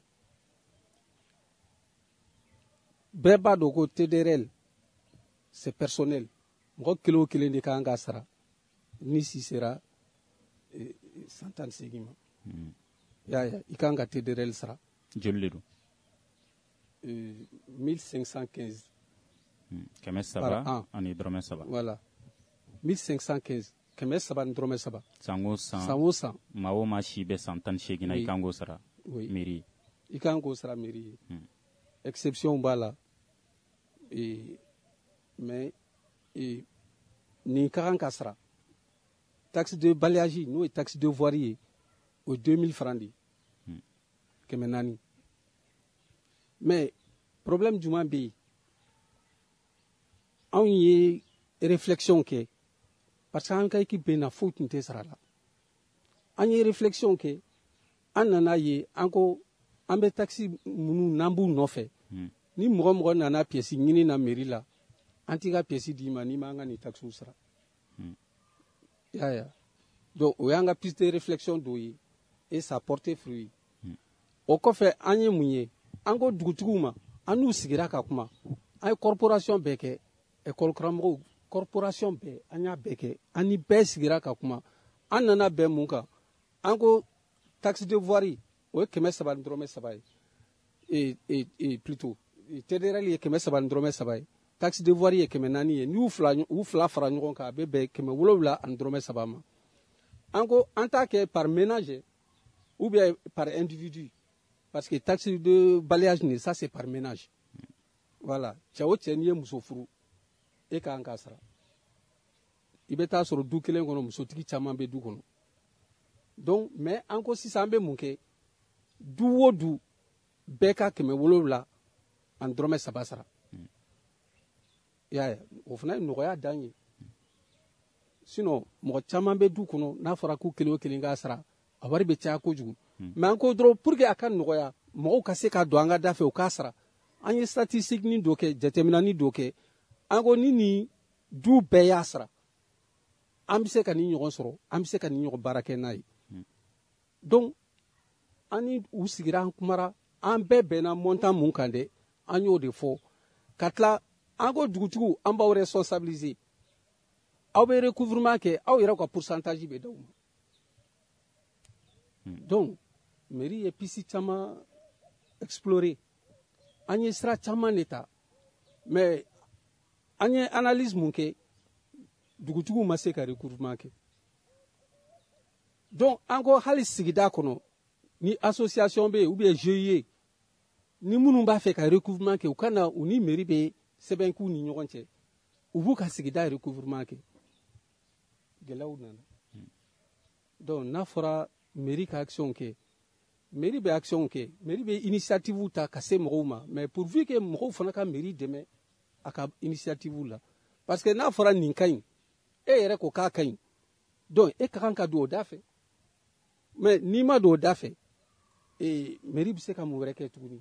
bɛɛ b'a dɔn ko T D R L c'est personnel mɔgɔ kelen o kelen de kan ka sara ni si sera san tan ni seegin ma y'a ye i kan ka T D R L sara joli de don mille cinq cent quinze kɛmɛ saba ani dɔrɔmɛ saba voilà mille cinq cent quinze kɛmɛ saba ni dɔrɔmɛ saba san o san san o san maa o maa si bɛ san tan ni seegin na i kan k'o sara mairie i kan k'o sara mairie ye exception b'a la mais nin ka kan ka sara taxe de balayage n'o ye taxe de voirie ye o ye deux mille francs de ye kɛmɛ naani mais problème jumɛn bɛ yen anw ye réflexion kɛ parce que an ka équipe bɛ na foyi tun tɛ sara la an ye réflexion kɛ an nana ye an ko an bɛ taxi minnu n'an b'u nɔfɛ ni mɔgɔ mɔgɔ nana pièce ɲini na mairie la an t'i ka pièce d'i ma n'i m'an ka nin taxiw sara y'a ye donc o y'an ka piste de réflexion dɔ ye et ça porte fruit o kɔfɛ an ye mun ye an ko dugutigiw ma an n'u sigira ka kuma an ye corporation bɛɛ kɛ école karamɔgɔw corporation bɛɛ an y'a bɛɛ kɛ an ni bɛɛ sigira ka kuma an nana bɛn mun kan an ko taxe de voirie o ye kɛmɛ saba ni dɔrɔmɛ saba ye et et et plutôt T D R L ye kɛmɛ saba ni dɔrɔmɛ saba ye taxe de voirie ye kɛmɛ naani ye n'u fila u fila fara ɲɔgɔn kan a bɛ bɛn kɛmɛ wolonwula ani dɔrɔmɛ saba ma an ko an t'a kɛ par ménage ou bien par individu parce que taxe de balayage nin ça c'est par ménage voilà cɛ o cɛ n'i ye muso furu e ka kan k'a sara i bɛ taa sɔrɔ du kelen kɔnɔ musotigi caman bɛ du kɔnɔ donc mais an ko sisan an bɛ mun kɛ du o du bɛɛ ka kɛmɛ wolonwula ani dɔrɔmɛ saba sara i y'a ye o fana ye nɔgɔya dan ye sinon mɔgɔ caman bɛ du kɔnɔ n'a fɔra k'u kelen o kelen k'a sara a wari bɛ caya kojugu mais an ko dɔrɔn pour que a ka nɔgɔya mɔgɔw ka se ka don an ka da fɛ u k'a sara an ye statistique ni dɔ kɛ jateminɛni dɔ kɛ an ko ni nin du bɛɛ y'a sara an bɛ se ka nin ɲɔgɔn sɔrɔ an bɛ se ka nin ɲɔgɔn baara kɛ n'a ye donc an ni u sigira an kumara an bɛɛ bɛnna montant mun kan dɛ an y'o de fɔ ka tila an ko dugutigiw an b'aw responsabiliser aw bɛ recouvrement kɛ aw yɛrɛ ka pourcentage bɛ d'aw ma donc mairie ye piste caman explorer an ye sira caman de ta mais an ye analyse mun kɛ dugutigiw ma se ka recouvrement kɛ donc an ko hali sigida kɔnɔ ni association bɛ yen ou bien G I E ni minnu b'a fɛ ka recouvrement kɛ u ka na u ni mairie bɛ sɛbɛn k'u ni ɲɔgɔn cɛ u b'u ka sigida recouvrement kɛ gɛlɛyaw nana donc n'a fɔra mairie ka action kɛ mairie bɛ action kɛ mairie bɛ initiative ta ka se mɔgɔw ma mais pourvu que mɔgɔw fana ka mairie dɛmɛ a ka initiative la parce que n'a fɔra nin ka ɲi e yɛrɛ ko k'a ka ɲi donc e ka kan ka don o da fɛ mais n'i ma don o da fɛ e mairie bɛ se ka mun wɛrɛ kɛ tuguni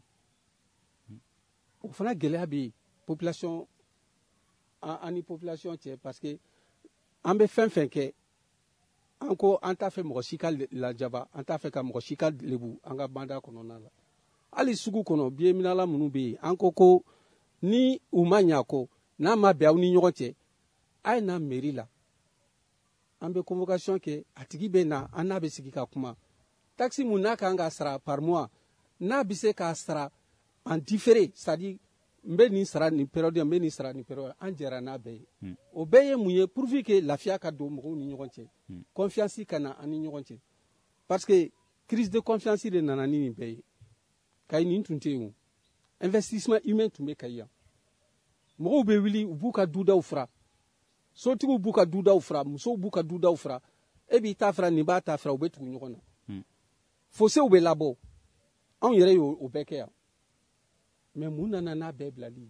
o fana gɛlɛya bɛ yen population an ni population cɛ parce que an bɛ fɛn fɛn kɛ an ko an t'a fɛ mɔgɔ si ka lajaba an t'a fɛ ka mɔgɔ si ka lebu an ka banda kɔnɔna la hali sugu kɔnɔ biyeminala minnu bɛ yen an ko ko ni u ma ɲɛ ko n'a ma bɛn aw ni ɲɔgɔn cɛ a ye na mairie la an bɛ convocation kɛ a tigi bɛ na an n'a bɛ sigi ka kuma taxe mun n'a kan ka sara par mois n'a bɛ se k'a sara en différé c'est à dire n bɛ nin sara nin période n bɛ nin sara nin période an jɛra n'a bɛɛ ye o bɛɛ ye mun ye pourvu que lafiya ka don mɔgɔw ni ɲɔgɔn cɛ confiance ka na an ni ɲɔgɔn cɛ parce que crise de confiance de nana ni nin bɛɛ ye Kayi nin tun tɛ yen o investissement humain tun bɛ Kayi yan mɔgɔw bɛ wuli u b'u ka dudaw fara sotigiw b'u ka dudaw fara musow b'u ka dudaw fara e b'i ta fara nin b'a ta fara u bɛ tugu ɲɔgɔn na fossé bɛ labɔ anw yɛrɛ y'o bɛɛ kɛ yan mais mun nana n'a bɛɛ bilali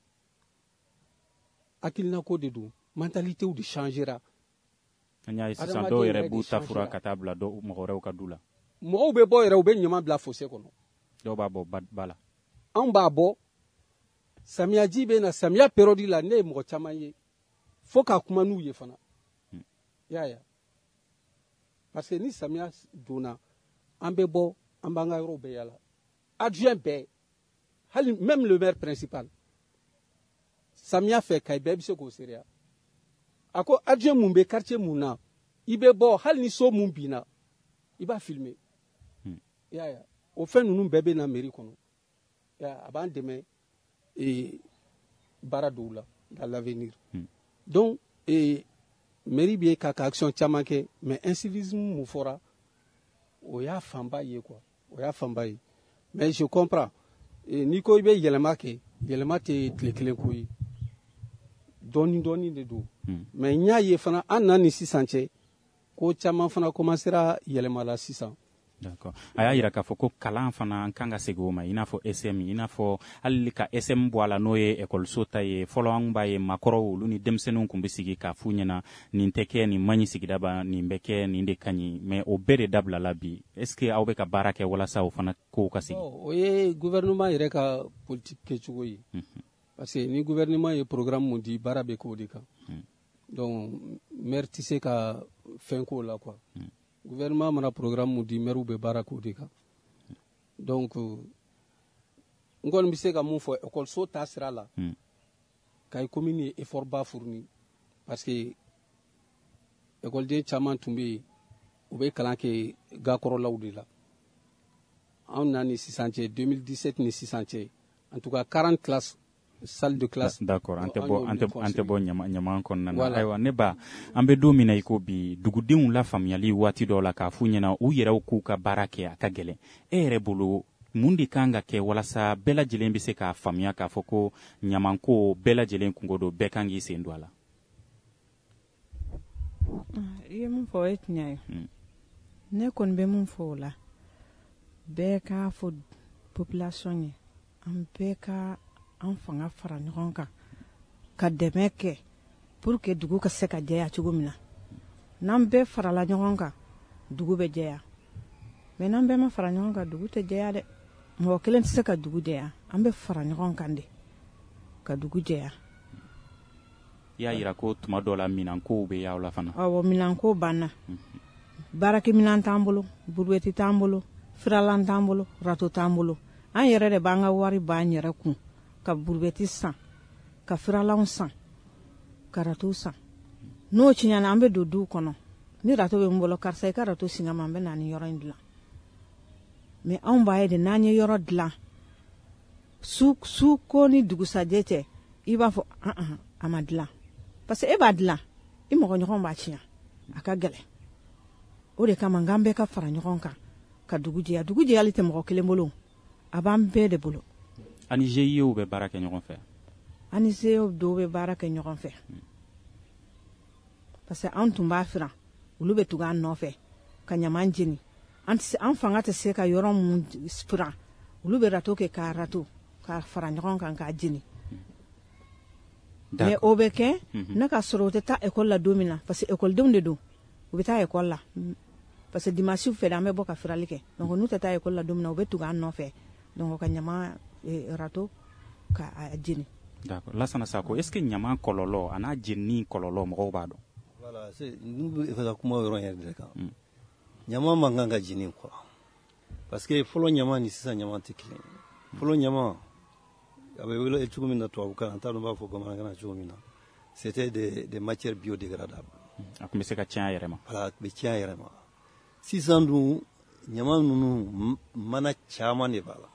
hakilina ko de don mentalitéw de changera an y'a ye sisan dɔw yɛrɛ b'u ta fura ka taa bila mɔgɔ wɛrɛw ka du la mɔgɔw bɛ bɔ yɛrɛ u bɛ ɲama bila fossé kɔnɔ dɔw b'a bɔ ba la anw b'a bɔ samiyaji bɛ na samiya période la ne ye mɔgɔ caman ye fo ka kuma n'u ye fana y'a ye parce que ni samiya donna an bɛ bɔ an b'an ka yɔrɔw bɛɛ yala adjoint bɛɛ hali même le maire principal samiya fɛ Kayi bɛɛ bɛ se k'o seereya a ko adjoint mun bɛ quartier mun na i bɛ bɔ hali ni so mun binna i b'a filmer y'a ye o fɛn ninnu bɛɛ bɛ na mairie kɔnɔ a b'an dɛmɛ baara dɔw la dans l'avenir donc mairie bɛ ka ka action caman kɛ mais incivisme mun fɔra o y'a fanba ye quoi o y'a fanba ye mais je comprends n'i ko i bɛ yɛlɛma kɛ yɛlɛma tɛ tile kelen ko ye dɔɔni dɔɔni de don mais n y'a ye fana an na ni sisan cɛ ko caman fana commencera yɛlɛma la sisan. D'accord. A y'a yira k'a fɔ ko kalan fana an kan ka segin o ma i n'a fɔ S M i n'a fɔ hali ka S M bɔ a la n'o ye ekɔliso ta ye fɔlɔ an b'a ye maakɔrɔw olu ni denmisɛnninw tun bɛ sigi k'a f'u ɲɛna nin tɛ kɛ nin man ɲi sigida ba nin bɛ kɛ nin de ka ɲi mais o bɛɛ de dabilala bi est ce que aw bɛ ka baara kɛ walasa o fana kow ka sigi. o ye gouvernement yɛrɛ ka politique kɛcogo ye parce que ni gouvernement ye programme mun di baara bɛ k'o de kan donc maire tɛ se ka fɛn k'o la quoi. Gouvernement mana programme mun di maire bɛ baara k'o de kan donc n kɔni bɛ se ka mun fɔ ekɔliso ta sira la Kayi commune ye effort ba fourni parce que ekɔliden caman tun bɛ yen u bɛ kalan kɛ gakɔrɔlaw de la anw na ni sisan cɛ deux mille dix-sept ni sisan cɛ en tout cas quarante classes salle de classe. D'accord, an tɛ bɔ an tɛ bɔ ɲama kɔnɔna na ayiwa ne ba an bɛ don min na i ko bi dugudenw la faamuyali waati dɔw la k'a f'u ɲɛna u yɛrɛw k'u ka baara kɛ a ka gɛlɛn e yɛrɛ bolo mun de kan ka kɛ walasa bɛɛ lajɛlen bɛ se k'a faamuya k'a fɔ ko ɲamanko bɛɛ lajɛlen kungo don bɛɛ kan k'i sen don a la. I ye mun fɔ o ye tiɲɛ ye ne kɔni bɛ mun fɔ o la bɛɛ k'a fɔ population ye an bɛɛ ka an fanga fara ɲɔgɔn kan ka dɛmɛ kɛ pour que dugu ka se ka jɛya cogo min na n'an bɛɛ farala ɲɔgɔn kan dugu bɛ jɛya mais n'an bɛɛ ma fara ɲɔgɔn kan dugu tɛ jɛya dɛ mɔgɔ kelen tɛ se ka dugu jɛya an bɛ fara ɲɔgɔn kan de ka dugu jɛya. I y'a yira ko tuma dɔ la minankow bɛ y'aw la fana. awɔ minanko banna baarakɛminɛn t'an bolo buruwɛti t'an bolo firalan t'an bolo rato t'an bolo an yɛrɛ de b'an ka wari b'an yɛrɛ kun ka buruwɛti san ka firalanw san ka rato san n'o tiɲɛna an bɛ don duw kɔnɔ ni rato bɛ n bolo karisa i ka rato singa ma n bɛ na ni yɔrɔ in dilan mais anw b'a ye de n'an ye yɔrɔ dilan su su ko ni dugusajɛ cɛ i b'a fɔ an an a ma dilan parce que e b'a dilan i mɔgɔ ɲɔgɔn b'a tiɲɛ a ka gɛlɛn o de kama n k'an bɛɛ ka fara ɲɔgɔn kan ka dugu jɛya dugu jɛyali tɛ mɔgɔ kelen bolo a b'an bɛɛ de bolo. ani G I E bɛ baara kɛ ɲɔgɔn fɛ. ani G I E dɔw bɛ baara kɛ ɲɔgɔn fɛ parce que an tun b'a firan olu bɛ tugu an nɔfɛ ka ɲaman jeni an fanga tɛ se ka yɔrɔ mun firan olu bɛ rato kɛ k'a rato k'a fara ɲɔgɔn kan k'a jeni mais o bɛ kɛ ne ka sɔrɔ o tɛ taa ekɔli la don min na parce que ekɔlidenw de don u bɛ taa ekɔli la parce que dimanche fɛ an bɛ bɔ ka firali kɛ donc n'u tɛ taa école la don min na u bɛ tugu an nɔfɛ donc ka ɲama rato ka a jeni. D'accord. Lassana Sako, est-ce que ɲama kɔlɔlɔ a n'a jenini kɔlɔlɔ mɔgɔw b'a dɔn? Voilà, c'est nous bɛ fɛ ka kuma yɔrɔ yɛrɛ de kan. Ɲama man kan ka jeni quoi, parce que fɔlɔ ɲama ni sisan ɲama tɛ kelen ye. Fɔlɔ ɲama a bɛ wele cogo min na tubabukan an t'a dɔn b'a fɔ bamanankan na cogo min na, c'était des des matières biodégradables. A tun bɛ se ka tiɲɛ a yɛrɛ ma. Voilà, a tun bɛ tiɲɛ a yɛrɛ ma. Sisan dun ɲama ninnu mana caman de b'a la.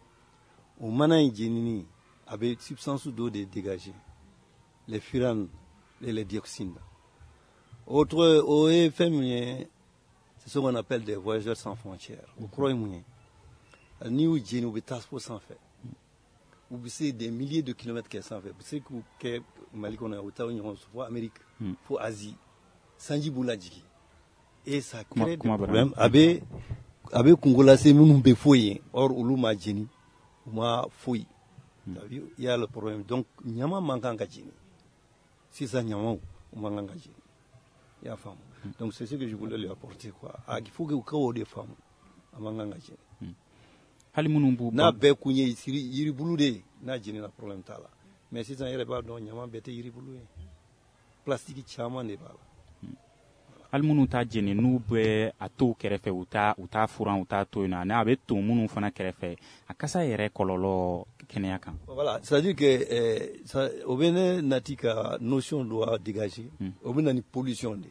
O mana in jenini a bɛ substance dɔ de dégager, les furanes et les dioxines. Autre, o ye fɛn min ye, c'est ce qu'on appelle des voyageurs sans frontières. O kɔrɔ ye mun ye? N'i y'u jeni u bɛ taa fo sanfɛ. U bɛ se des milliers de kilomètres kɛ sanfɛ. U bɛ se k'u kɛ Mali kɔnɔ yan, u taa ɲɔgɔn fo Amérique, fo Asie. Sanji b'u lajigin. Et ça crée des problèmes. A bɛ a bɛ kungo lase minnu bɛ foyi ye, or olu ma jeni, u ma foyi. Il y a le problème. Donc ɲama man kan ka jeni. Sisan ɲamaw u man kan ka jeni. Il y a femme. Donc c'est ce que je voulais lui apporter quoi. Ah, il faut que vous des femmes. Amanga jeni. Hali minnu b'u n'a bɛɛ kun ye yiribulu de ye n'a jenina problème t'a la, mais sisan yɛrɛ b'a dɔn ɲama bɛɛ tɛ yiribulu ye, plastique caman de b'a la. Hali minnu t'a jeni n'u bɛ a to kɛrɛfɛ u t'a u t'a furan u t'a to yen nɔ a bɛ to minnu fana kɛrɛfɛ a kasa yɛrɛ kɔlɔlɔ kɛnɛya kan. Voilà, c'est-à-dire que eh, ça, o bɛ ne nati ka notion doit dégager, o bɛ na ni pollution de ye.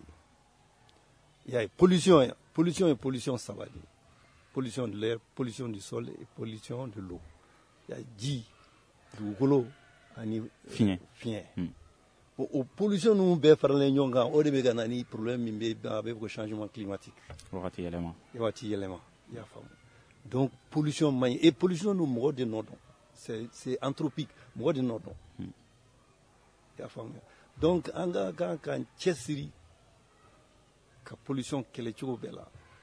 Il y a pollution, pollution et pollution saba de ye. Pollution de l'air, pollution du sol et pollution de l'eau. Il y a ji, dugukolo ani fiɲɛ. Fiɲɛ. O pollution ninnu bɛɛ faralen ɲɔgɔn kan o de bɛ ka na ni problème min bɛ a bɛ fɔ changement climatique. Wagati yɛlɛma. Wagati yɛlɛma. I y'a faamu. Donc pollution man ɲi et pollution ninnu mɔgɔ de nɔ dɔn. C'est c'est anthropique. Mɔgɔ de nɔ dɔn. I y'a faamu. Donc an ka kan k'an cɛsiri ka pollution kɛlɛ cogo bɛɛ la.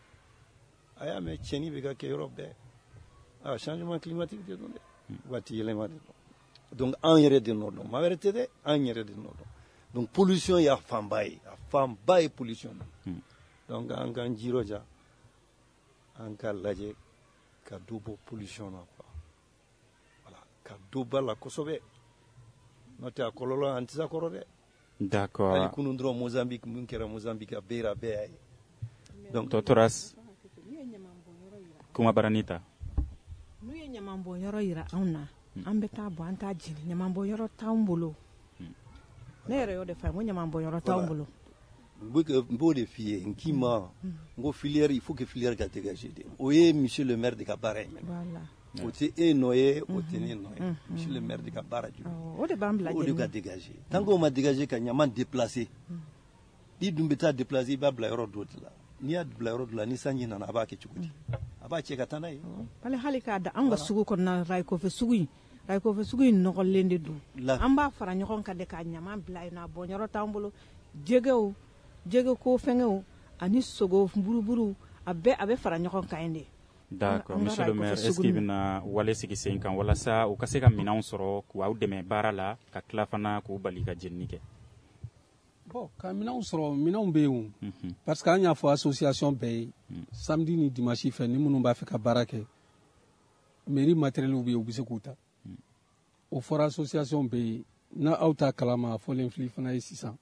A y'a mɛn tiɲɛni bɛ ka kɛ yɔrɔ bɛɛ. Ah, changement climatique de don dɛ. Waati yɛlɛma de don. Donc an yɛrɛ de nɔ dɔn. Maa wɛrɛ tɛ dɛ, an yɛrɛ de nɔ dɔn. Donc pollution y'a fanba ye. A fanba ye pollution. Donc an k'an jiroja, an ka lajɛ ka dɔ bɔ pollution na quoi. Voilà, ka dɔ b'a la kosɛbɛ. N'o tɛ a kɔlɔlɔ an tɛ se a kɔrɔ dɛ. D'accord. Hali kunun dɔrɔn Mozambique mun kɛra Mozambique a bɛɛ a bɛɛ y'a ye. Donc Totoras kuma baranita. N'u ye ɲaman bɔn yɔrɔ yira anw na, an bɛ taa bɔ an t'a jeni. Ɲaman bɔn yɔrɔ t'anw bolo. Ne yɛrɛ y'o de fɔ, n ko ɲaman bɔn yɔrɔ t'anw bolo. N b'o de f'i ye, n k'i ma, n ko filière, il faut que filière ka dégager de. O ye monsieur le maire de ka baara ye. Voilà. O tɛ e nɔ ye, o tɛ ne nɔ ye. Monsieur le maire de ka baara jumɛn. O de b'an bila jeni. O de ka dégager. Tant qu'on ma dégager ka ɲaman déplacer. N'i dun bɛ taa déplacer, i b'a bila yɔrɔ dɔ de la. N'i y'a bila yɔrɔ dɔ la, ni sanji nana, a b'a kɛ cogo di? A b'a cɛ ka taa n'a ye. Hali hali k'a da an ka sugu kɔnɔna Rayikɔfɛ sugu in, Rayikɔfɛ sugu in nɔgɔlen de don. An b'a fara ɲɔgɔn kan de ka ɲaman bila yen nɔ, a bɔn yɔrɔ t'an bolo. Jɛgɛw, jɛgɛko fɛngɛw ani sogo buruburu a bɛɛ a bɛ fara ɲɔgɔn kan yen de. D'accord, monsieur le maire, est-ce qu'il bɛna wale sigi sen kan walasa u ka se ka minɛnw sɔrɔ k'aw dɛmɛ baara la ka tila fana k'u bali ka jenini kɛ? Bon, ka minɛnw sɔrɔ minɛnw bɛ yen o, parce que an y'a fɔ association bɛɛ ye samedi ni dimanche fɛ ni minnu b'a fɛ ka baara kɛ mairie matériel bɛ yen u bɛ se k'u ta. O fɔra association bɛɛ ye n'a aw ta kalama a fɔlen fili fana ye sisan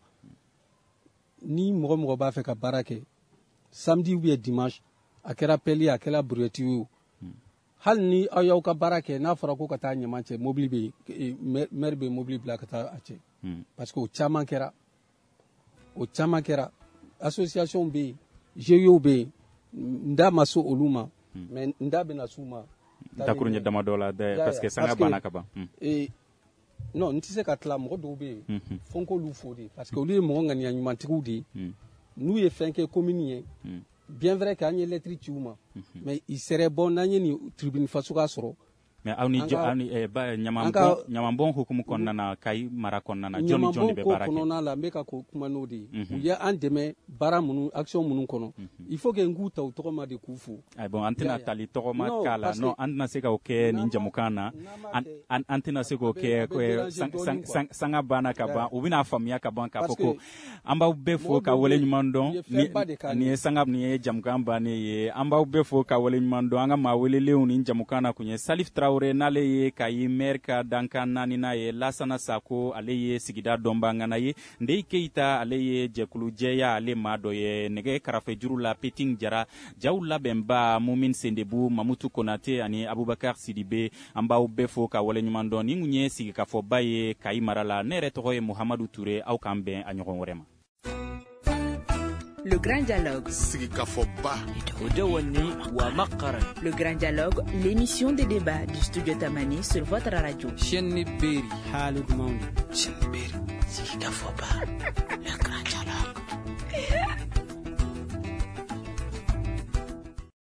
ni mɔgɔ mɔgɔ b'a fɛ ka baara kɛ samedi ou bien dimanche a kɛra pelle a kɛra brouette ye o hali ni aw y'aw ka baara kɛ n'a fɔra ko ka taa ɲaman cɛ mobili bɛ yen maire bɛ mobili bila ka taa a cɛ parce que o caman kɛra. O caman kɛra association bɛ yen G I O bɛ yen n da ma se olu ma mais n da bɛna s'u ma. Dakurun ye dama dɔ la dɛ parce que sanga banna ka ban. Non n tɛ se ka tila mɔgɔ dɔw bɛ yen fo n k'olu fo de parce que olu ye mɔgɔ ŋaniya ɲumantigiw de ye n'u ye fɛn kɛ commune ye bien vrai que an ye lettre ci u ma mais il serait bon n'an ye nin tribune fasuguya sɔrɔ mais awni awni e ba nyamambon nyamambon hukumu konnana kay mara konnana joni joni be barake konnana la meka ko kuma nodi u ya andeme bara munu action munu kono il faut que ngu taw to ma de kufu ay bon antina tali to ma kala no andna se ka oke ni jamukana antina se ko ke ko sanga bana ka ba u bina famia ka ban ka foko amba be fo ka wole nyumandon ni sanga ni jamkamba ni ye amba be fo ka wole nyumandon anga ma wole leuni jamukana kunye Salif Traoré nale ye kayi merka danka nani na ye Lasana Sako ale ye sigida domba ngana ye Ndei Keita ale ye jekulu jeya ale mado ye nege karafe juru la Peting Jara Jaoula Bemba Moumin Sendebu Mamutu Konate ani Aboubakar Sidibe amba ubefo ka wale nyumando ni ngunye sigi ka fo baye kayi marala nere toye Mohamedou Touré au kambe anyogon worema. Le grand dialogue. Le grand dialogue, l'émission des débats du studio Tamani sur votre radio. Le grand dialogue.